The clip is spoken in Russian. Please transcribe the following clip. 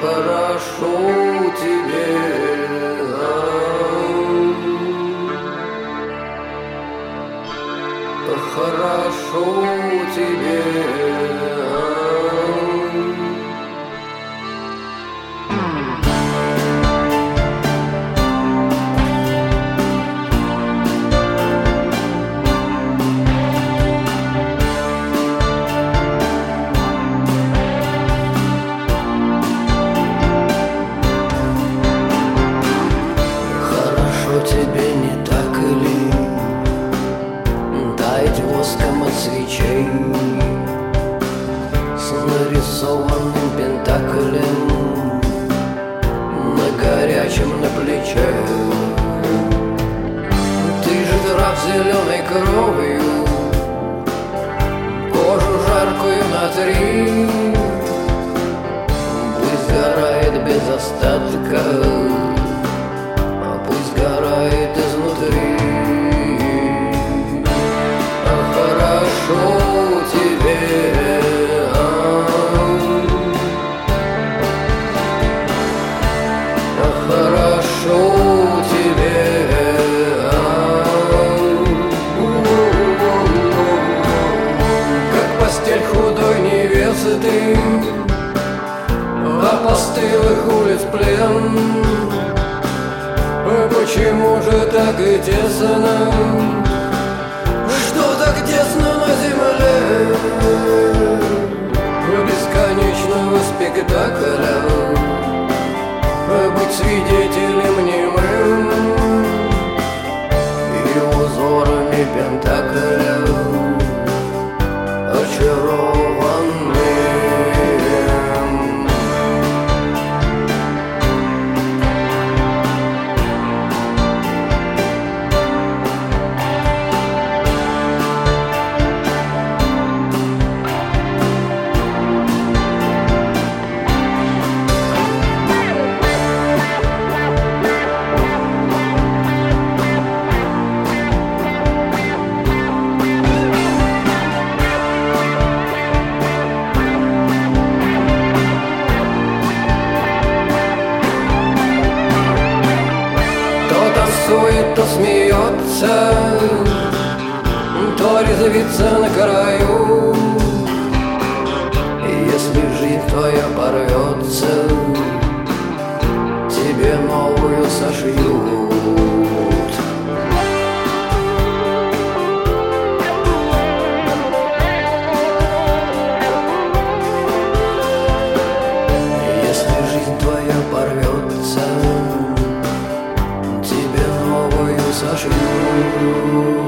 хорошо тебе, хорошо тебе. Тебе не так ли таять воском от свечей с нарисованным пентаклем на горячем на плече? Ты же раб зеленой кровью, кожу жаркую натри, пусть сгорает без остатка, сгорает изнутри. Хорошо тебе, хорошо тебе. Как постель худой невесты, опостылых улиц плен. Почему же так и тесно? Что так тесно на земле? Бесконечного спектакля быть свидетелем немым и узорами пентакля очарованным. То смеется, то резвится на краю. Если жизнь твоя порвется, тебе новую сошьют. Если жизнь твоя порвется, сошью.